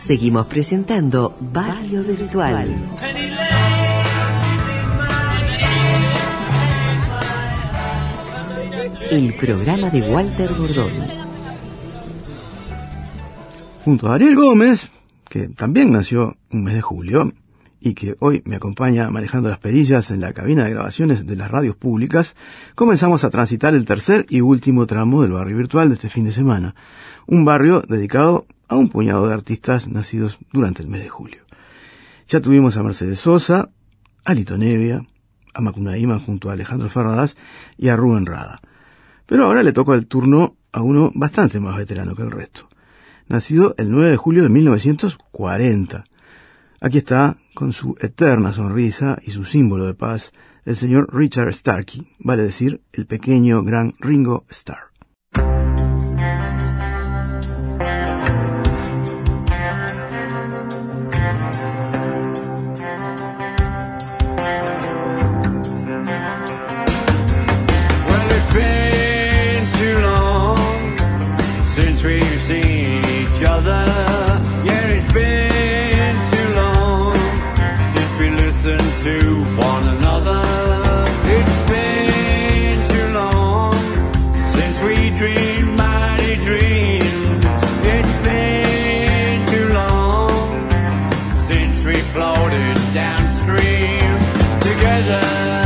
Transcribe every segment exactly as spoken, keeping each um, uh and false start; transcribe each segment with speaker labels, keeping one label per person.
Speaker 1: Seguimos presentando Barrio Virtual. El programa de Walter Bordoni.
Speaker 2: Junto a Ariel Gómez, que también nació un mes de julio y que hoy me acompaña manejando las perillas en la cabina de grabaciones de las radios públicas, comenzamos a transitar el tercer y último tramo del Barrio Virtual de este fin de semana, un barrio dedicado a un puñado de artistas nacidos durante el mes de julio. Ya tuvimos a Mercedes Sosa, a Lito Nevia, a Macunaíma junto a Alejandro Ferradas y a Rubén Rada. Pero ahora le toca el turno a uno bastante más veterano que el resto. Nacido el nueve de julio de mil novecientos cuarenta. Aquí está, con su eterna sonrisa y su símbolo de paz, el señor Richard Starkey, vale decir, el pequeño gran Ringo Starr.
Speaker 3: To one another, it's been too long since we dreamed mighty dreams. It's been too long since we floated downstream together,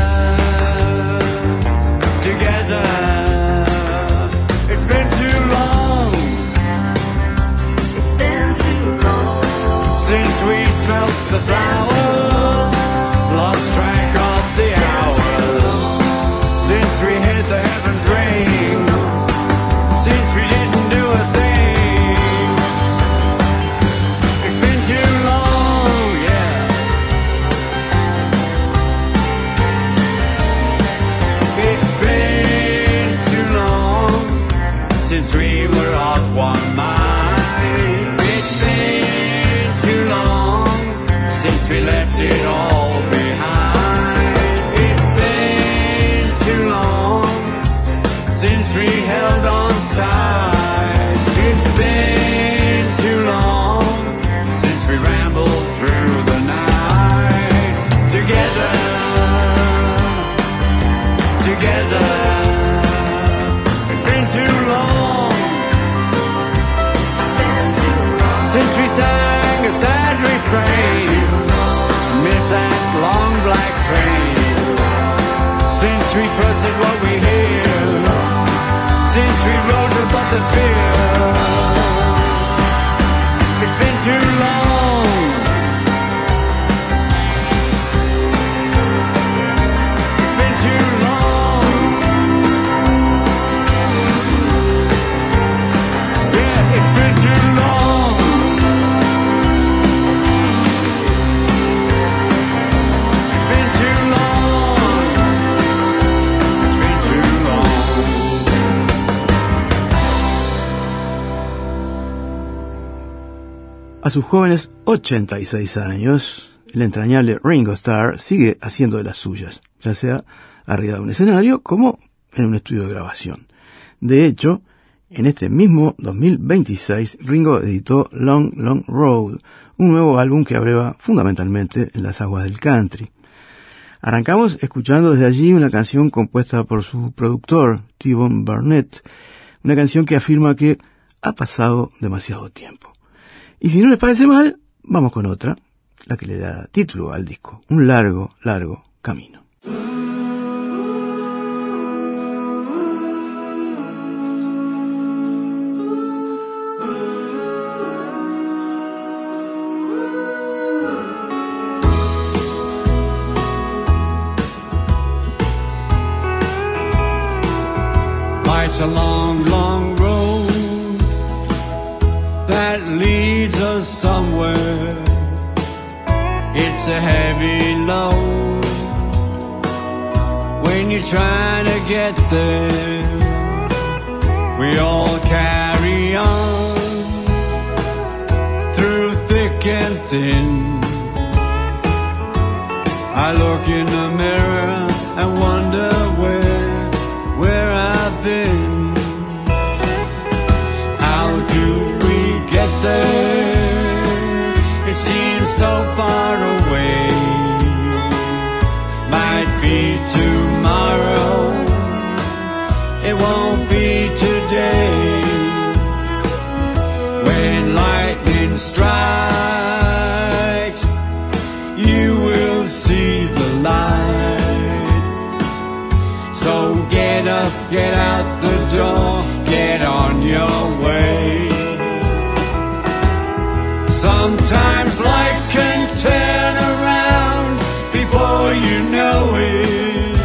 Speaker 3: together. It's been too long, it's been too long since we smelt the flowers. Lost track of the hours since we hit the heavens ring, since we didn't do a thing. It's been too long, yeah. It's been too long since we were of one mind. It's been too long since we left it all. We held on tight. It's been too long since we rambled through the night together, together. It's been too long, it's been too long since we sang a sad refrain. Miss that long black train. Since we first said what we hear. Since we rose above the fear, it's been too long. It's been too long. Yeah, it's been too long. It's been too long. It's been too long.
Speaker 2: A sus jóvenes ochenta y seis años, el entrañable Ringo Starr sigue haciendo de las suyas, ya sea arriba de un escenario como en un estudio de grabación. De hecho, en este mismo dos mil veintiséis, Ringo editó Long, Long Road, un nuevo álbum que abreva fundamentalmente en las aguas del country. Arrancamos escuchando desde allí una canción compuesta por su productor, T-Bone Burnett, una canción que afirma que ha pasado demasiado tiempo. Y si no les parece mal, vamos con otra, la que le da título al disco, Un largo, largo camino.
Speaker 3: Life's a long, long road that leads us somewhere. It's a heavy load when you're trying to get there. We all carry on through thick and thin. I look in the mirror and wonder where, where I've been. How do we get there? so far away. Might be tomorrow, it won't be today. When lightning strikes, you will see the light. So get up, get out the door, get on your way. Sometimes life can turn around before you know it.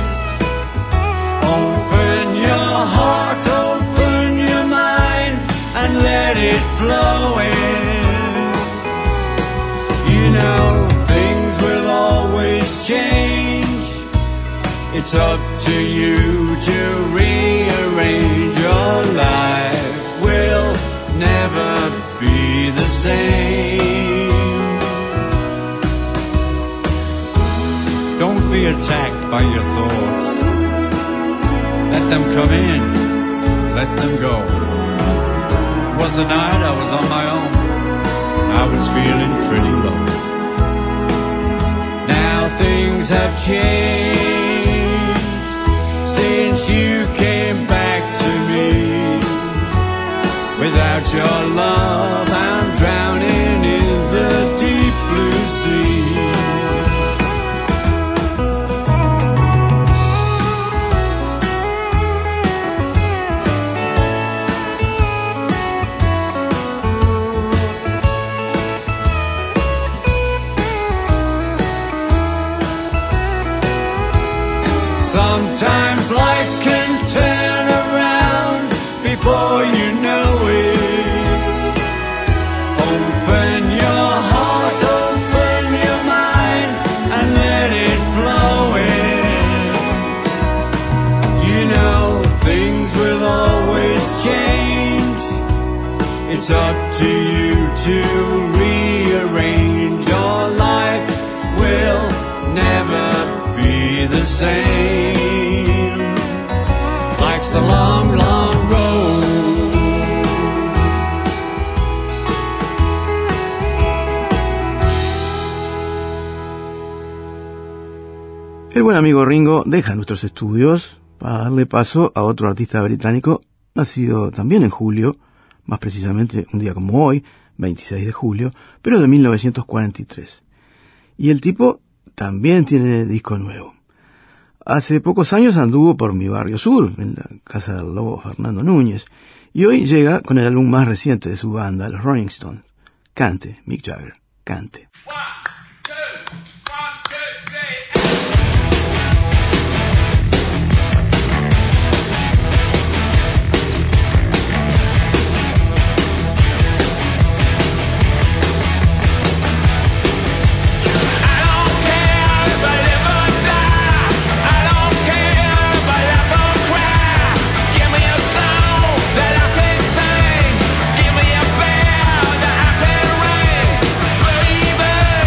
Speaker 3: Open your heart, open your mind, and let it flow in. You know things will always change. It's up to you to rearrange. Your life will never be the same. Don't be attacked by your thoughts. Let them come in, let them go. It was a night I was on my own. I was feeling pretty low. Now things have changed since you came back to me. Without your love, I'm drowning in the deep blue sea. Sometimes life can turn around before you know it. Open your heart, open your mind, and let it flow in. You know things will always change. It's up to you to rearrange. Your life will never be the same. Life's a long, long road.
Speaker 2: El buen amigo Ringo deja nuestros estudios para darle paso a otro artista británico nacido también en julio, más precisamente un día como hoy, veintiséis de julio, pero de mil novecientos cuarenta y tres. Y el tipo también tiene disco nuevo. Hace pocos años anduvo por mi barrio sur, en la casa del lobo Fernando Núñez, y hoy llega con el álbum más reciente de su banda, los Rolling Stones. Cante, Mick Jagger, cante.
Speaker 4: Give me a bell that I can ring. Baby,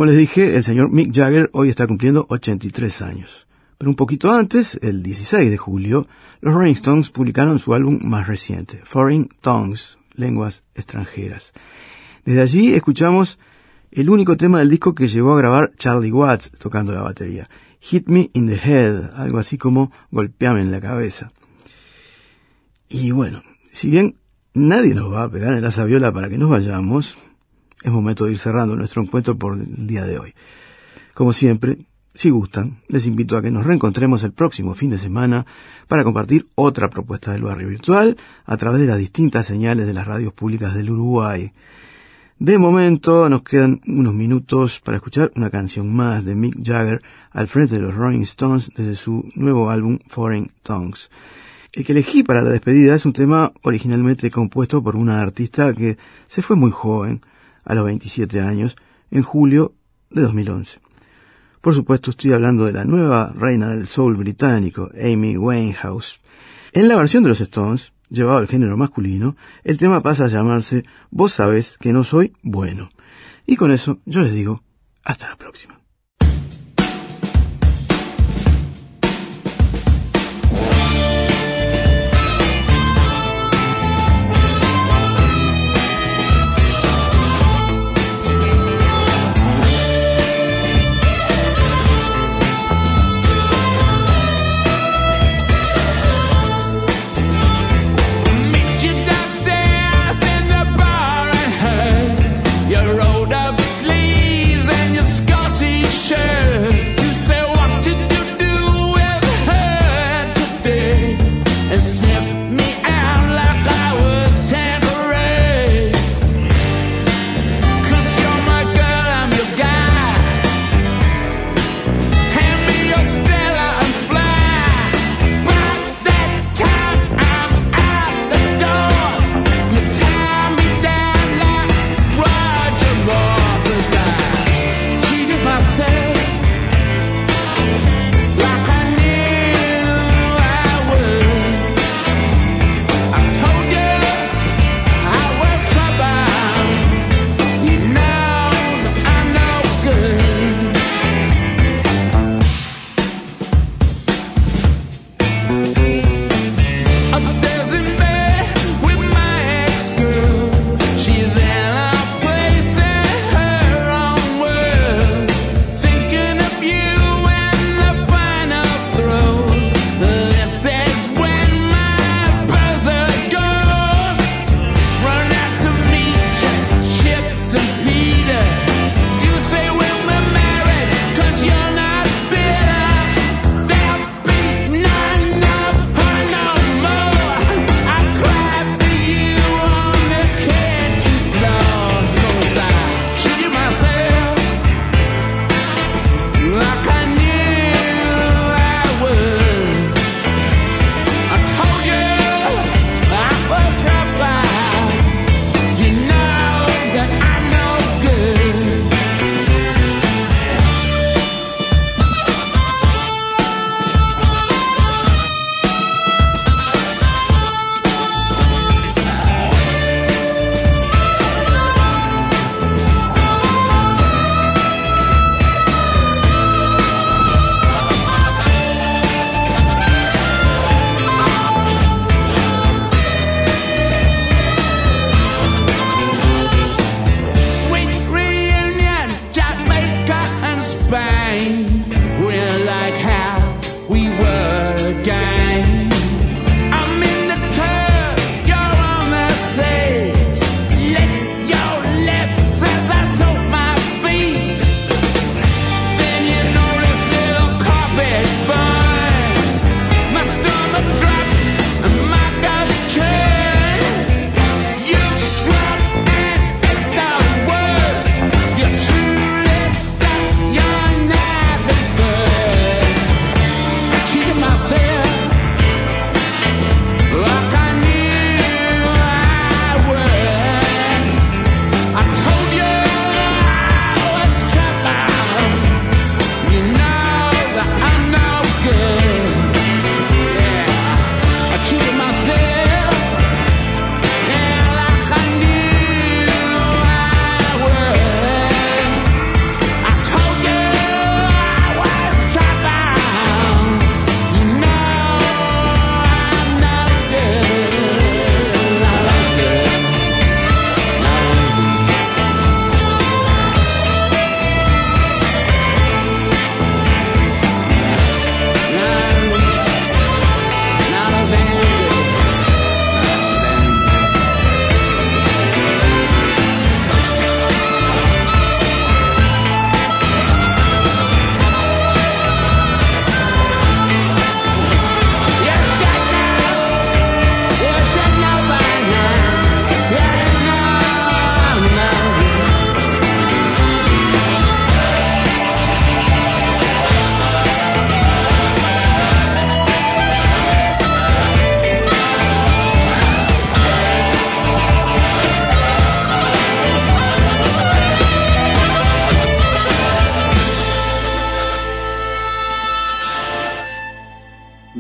Speaker 2: Como les dije, el señor Mick Jagger hoy está cumpliendo ochenta y tres años. Pero un poquito antes, el dieciséis de julio, los Rolling Stones publicaron su álbum más reciente, Foreign Tongues, Lenguas Extranjeras. Desde allí escuchamos el único tema del disco que llegó a grabar Charlie Watts tocando la batería, Hit Me in the Head, algo así como Golpeame en la cabeza. Y bueno, si bien nadie nos va a pegar en la sabiola para que nos vayamos, es momento de ir cerrando nuestro encuentro por el día de hoy. Como siempre, si gustan, les invito a que nos reencontremos el próximo fin de semana para compartir otra propuesta del barrio virtual a través de las distintas señales de las radios públicas del Uruguay. De momento nos quedan unos minutos para escuchar una canción más de Mick Jagger al frente de los Rolling Stones desde su nuevo álbum Foreign Tongues. El que elegí para la despedida es un tema originalmente compuesto por una artista que se fue muy joven, a los veintisiete años, en julio de dos mil once. Por supuesto estoy hablando de la nueva reina del soul británico, Amy Winehouse. En la versión de los Stones, llevado al género masculino, el tema pasa a llamarse Vos sabés que no soy bueno. Y con eso yo les digo, hasta la próxima.
Speaker 3: Rolled up sleeves and your Scotty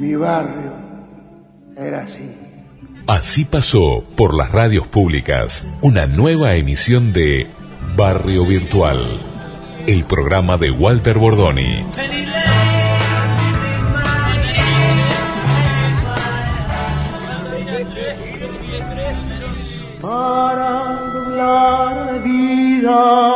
Speaker 4: mi barrio era así.
Speaker 5: Así pasó por las radios públicas una nueva emisión de Barrio Virtual, el programa de Walter Bordoni.
Speaker 3: Para doblar la vida